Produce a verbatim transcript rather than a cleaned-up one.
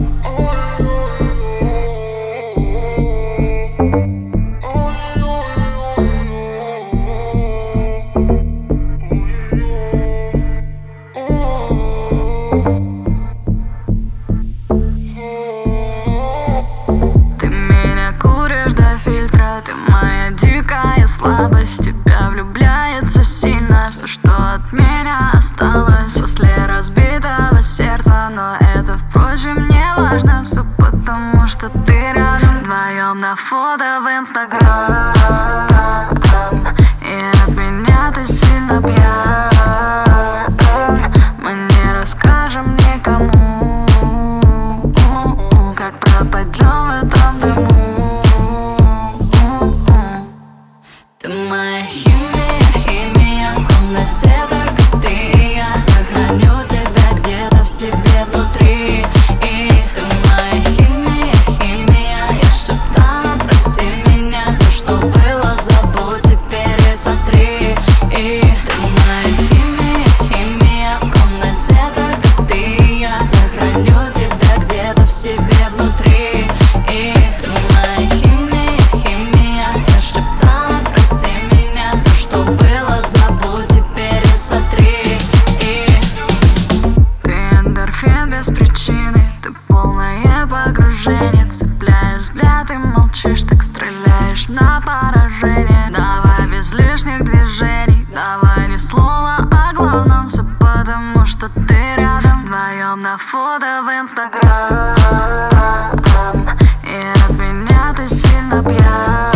Слабость, тебя влюбляется сильно. Все, что от меня осталось после разбитого сердца. Но это, впрочем, не важно. Все потому, что ты рядом. Вдвоем на фото в Инстаграм. И от меня ты сильно пьян. Мы не расскажем никому, как пропадем в этом дыму. Ты моя химия, химия в комнате, только ты и я. Сохраню тебя где-то в себе внутри. И ты моя химия, химия. Я шептала, прости меня. Все, что было, забудь, теперь и сотри. И ты моя химия, химия в комнате, только ты и я. Сохраню тебя где-то в себе внутри. И ты моя химия, химия. Я шептала, прости меня, все, что было, забудь, теперь и сотри. И ты эндорфин без причины, ты полное погружение. Цепляешь взгляд и молчишь, так стреляешь на поражение. Давай без лишних движений, давай ни слова о главном. Все потому, что ты рядом. Вдвоем на фото в Инстаграм. И от меня ты сильно пьян.